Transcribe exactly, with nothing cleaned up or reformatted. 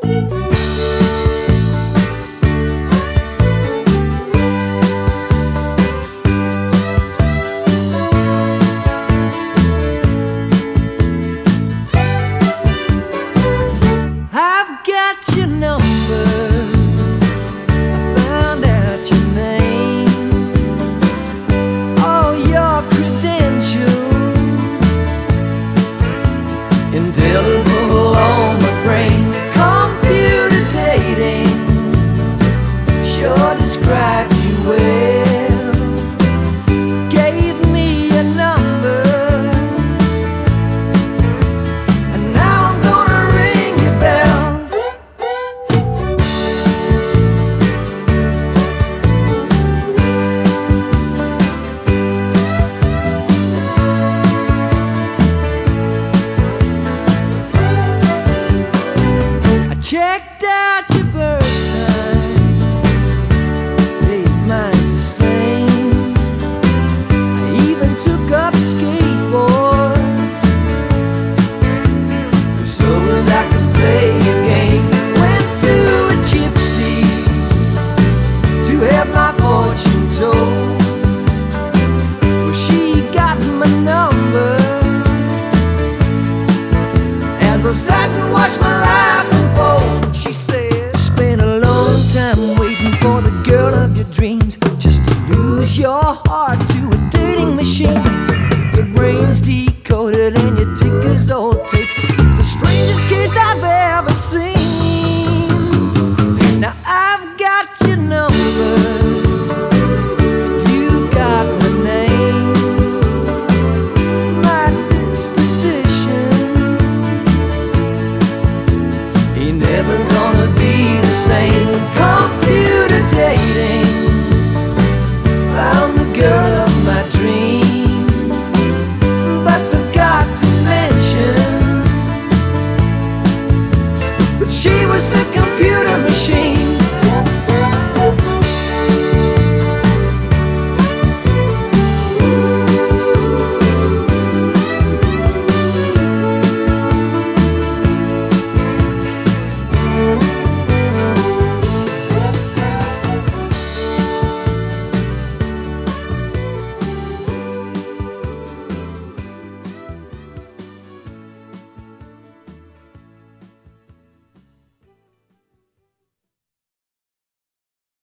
I've got your number, I found out your name, all your credentials, indelible on my brain. Computer dating sure described you well. Gave me a number, and now I'm gonna ring your bell. Checked out your birth sign, babe, mine's the same. I even took up a skateboard, so as I could play a game. Went to a gypsy to have my fortune told. Well, she got my number as I sat and watched my life unfold. She said, spent a long time waiting for the girl of your dreams, just to lose your heart to a dating machine. Your brain's decoded and your ticker's all tape. It's the strangest case I've ever seen. Now I've got your number, you've got my name, my disposition ain't never gonna be the same.